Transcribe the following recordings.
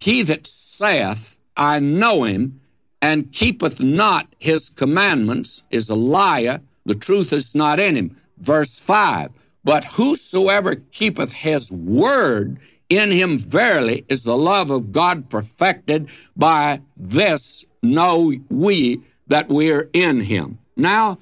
He that saith, I know him, and keepeth not his commandments, is a liar. The truth is not in him. Verse 5, but whosoever keepeth his word, in him verily is the love of God perfected. By this know we that we're in him. Now,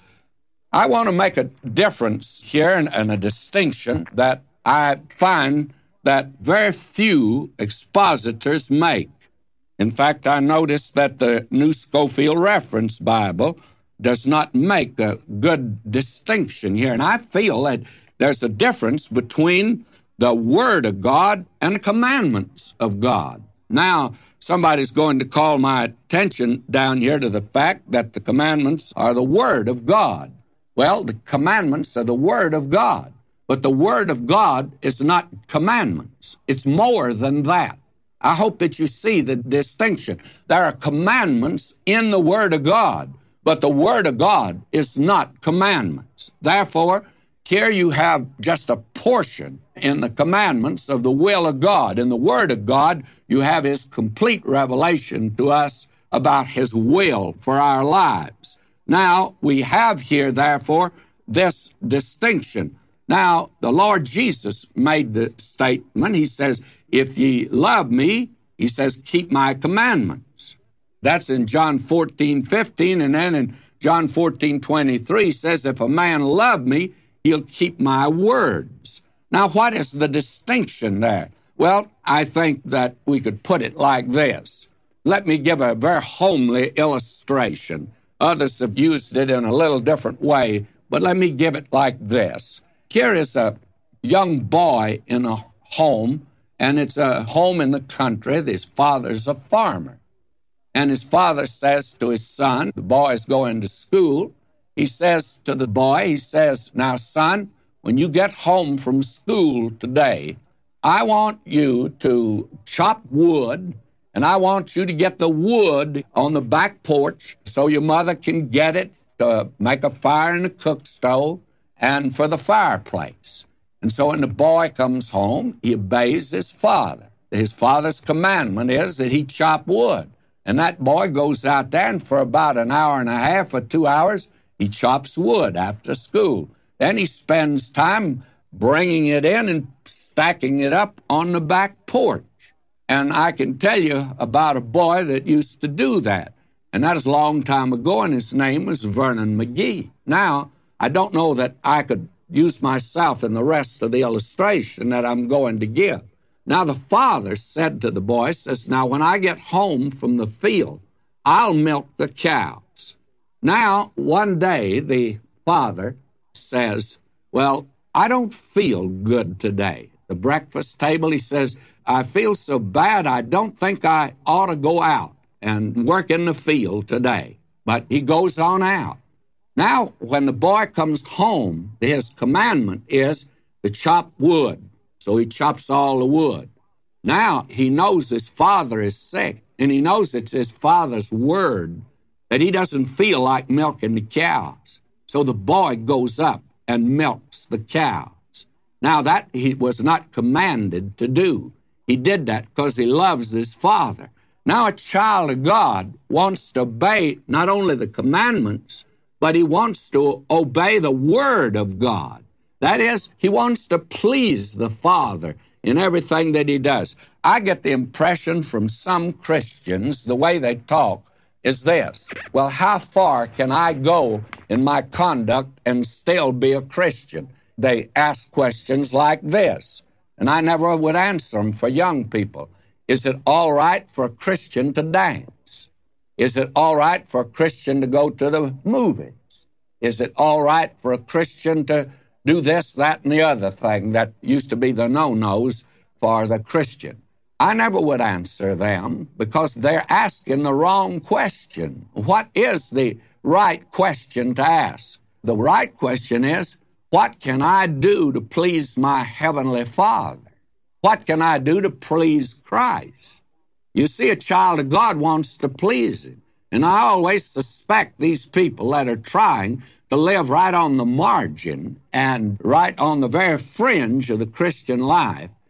I want to make a difference here and a distinction that I find that very few expositors make. In fact, I noticed that the New Scofield Reference Bible does not make a good distinction here. And I feel that there's a difference between the Word of God and the commandments of God. Now, somebody's going to call my attention down here to the fact that the commandments are the Word of God. Well, the commandments are the Word of God. But the Word of God is not commandments. It's more than that. I hope that you see the distinction. There are commandments in the Word of God, but the Word of God is not commandments. Therefore, here you have just a portion in the commandments of the will of God. In the Word of God, you have His complete revelation to us about His will for our lives. Now, we have here, therefore, this distinction. Now, the Lord Jesus made the statement. He says, if ye love me, he says, keep my commandments. That's in John 14:15, and then in John 14:23, he says, if a man love me, he'll keep my words. Now, what is the distinction there? Well, I think that we could put it like this. Let me give a very homely illustration. Others have used it in a little different way, but let me give it like this. Here is a young boy in a home, and it's a home in the country. His father's a farmer. And his father says to his son, the boy's going to school, he says to the boy, he says, now, son, when you get home from school today, I want you to chop wood, and I want you to get the wood on the back porch so your mother can get it to make a fire in the cook stove and for the fireplace. And so when the boy comes home, he obeys his father. His father's commandment is that he chop wood. And that boy goes out there, and for about an hour and a half or 2 hours, he chops wood after school. Then he spends time bringing it in and stacking it up on the back porch. And I can tell you about a boy that used to do that. And that was a long time ago, and his name was Vernon McGee. Now, I don't know that I could use myself in the rest of the illustration that I'm going to give. Now, the father said to the boy, says, now, when I get home from the field, I'll milk the cows. Now, one day, the father says, well, I don't feel good today. The breakfast table, he says, I feel so bad, I don't think I ought to go out and work in the field today. But he goes on out. Now, when the boy comes home, his commandment is to chop wood. So he chops all the wood. Now, he knows his father is sick, and he knows it's his father's word that he doesn't feel like milking the cows. So the boy goes up and milks the cows. Now, that he was not commanded to do. He did that because he loves his father. Now, a child of God wants to obey not only the commandments, but he wants to obey the word of God. That is, he wants to please the Father in everything that he does. I get the impression from some Christians, the way they talk, is this. Well, how far can I go in my conduct and still be a Christian? They ask questions like this, and I never would answer them for young people. Is it all right for a Christian to dance? Is it all right for a Christian to go to the movies? Is it all right for a Christian to do this, that, and the other thing that used to be the no-nos for the Christian? I never would answer them because they're asking the wrong question. What is the right question to ask? The right question is, what can I do to please my Heavenly Father? What can I do to please Christ? You see, a child of God wants to please Him. And I always suspect these people that are trying to live right on the margin and right on the very fringe of the Christian life,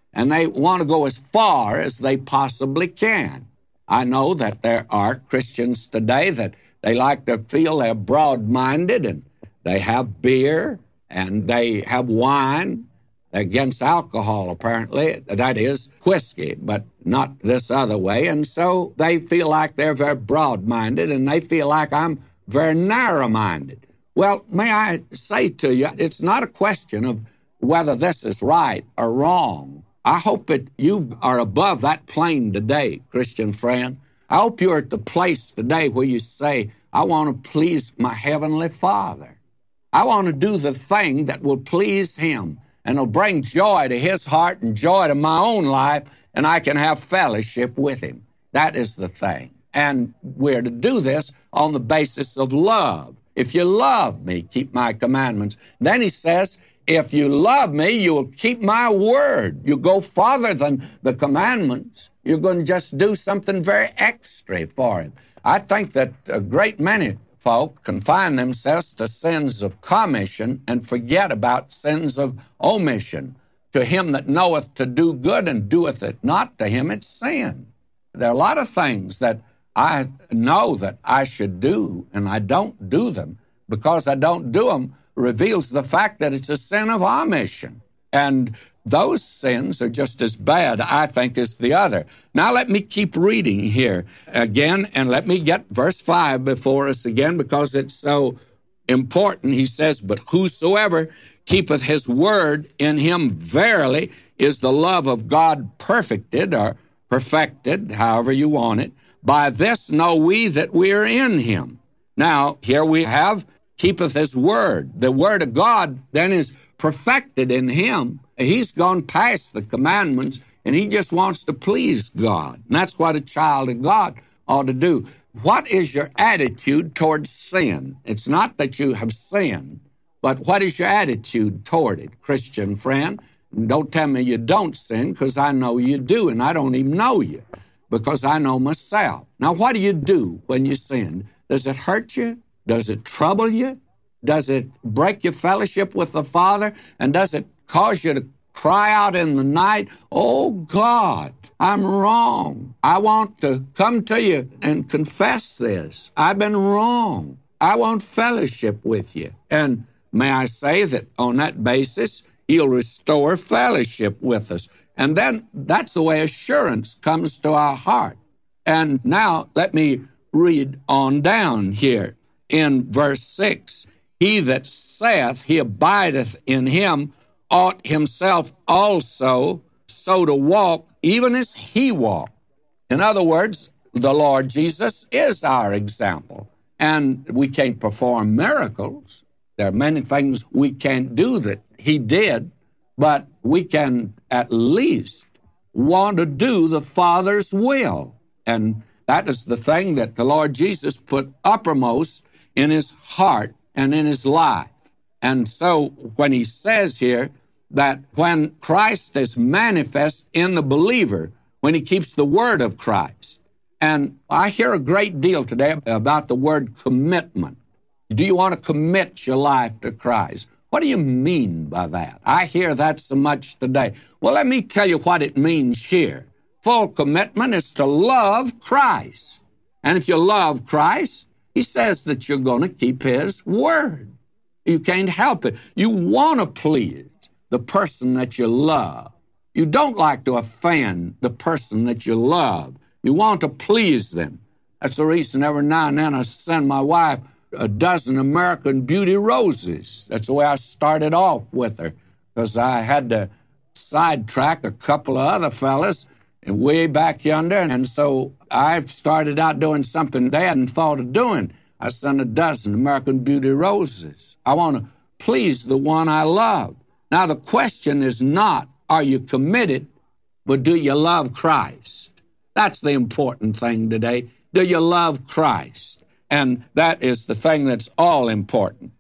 and they want to go as far as they possibly can. I know that there are Christians today that they like to feel they're broad-minded, and they have beer, and they have wine, against alcohol, apparently. That is whiskey, but not this other way. And so they feel like they're very broad-minded, and they feel like I'm very narrow-minded. Well, may I say to you, it's not a question of whether this is right or wrong. I hope that you are above that plane today, Christian friend. I hope you're at the place today where you say, I want to please my Heavenly Father. I want to do the thing that will please Him and will bring joy to His heart and joy to my own life, and I can have fellowship with Him. That is the thing. And we're to do this on the basis of love. If you love me, keep my commandments. Then He says, if you love me, you will keep my word. You go farther than the commandments. You're going to just do something very extra for Him. I think that a great many folk confine themselves to sins of commission and forget about sins of omission. To him that knoweth to do good and doeth it not, to him it's sin. There are a lot of things that I know that I should do, and I don't do them. Because I don't do them reveals the fact that it's a sin of omission. And those sins are just as bad, I think, as the other. Now let me keep reading here again, and let me get verse 5 before us again, because it's so important. He says, but whosoever keepeth his word, in him verily is the love of God perfected, or perfected, however you want it. By this know we that we are in him. Now, here we have, keepeth his word. The word of God then is perfected in him. He's gone past the commandments, and he just wants to please God. And that's what a child of God ought to do. What is your attitude towards sin? It's not that you have sinned, but what is your attitude toward it, Christian friend? And don't tell me you don't sin, because I know you do, and I don't even know you, because I know myself. Now, what do you do when you sin? Does it hurt you? Does it trouble you? Does it break your fellowship with the Father? And does it cause you to cry out in the night, oh God, I'm wrong. I want to come to you and confess this. I've been wrong. I want fellowship with you. And may I say that on that basis, He'll restore fellowship with us. And then that's the way assurance comes to our heart. And now let me read on down here in verse 6. He that saith he abideth in him ought himself also so to walk, even as he walked. In other words, the Lord Jesus is our example. And we can't perform miracles. There are many things we can't do that he did, but we can at least want to do the Father's will. And that is the thing that the Lord Jesus put uppermost in his heart and in his life. And so when he says here that when Christ is manifest in the believer, when he keeps the word of Christ, and I hear a great deal today about the word commitment. Do you want to commit your life to Christ? What do you mean by that? I hear that so much today. Well, let me tell you what it means here. Full commitment is to love Christ. And if you love Christ, he says that you're going to keep his word. You can't help it. You want to please the person that you love. You don't like to offend the person that you love. You want to please them. That's the reason every now and then I send my wife a dozen American Beauty roses. That's the way I started off with her, because I had to sidetrack a couple of other fellas way back yonder, and so I started out doing something they hadn't thought of doing. I sent a dozen American Beauty roses. I want to please the one I love. Now, the question is not, are you committed, but do you love Christ? That's the important thing today. Do you love Christ? And that is the thing that's all important.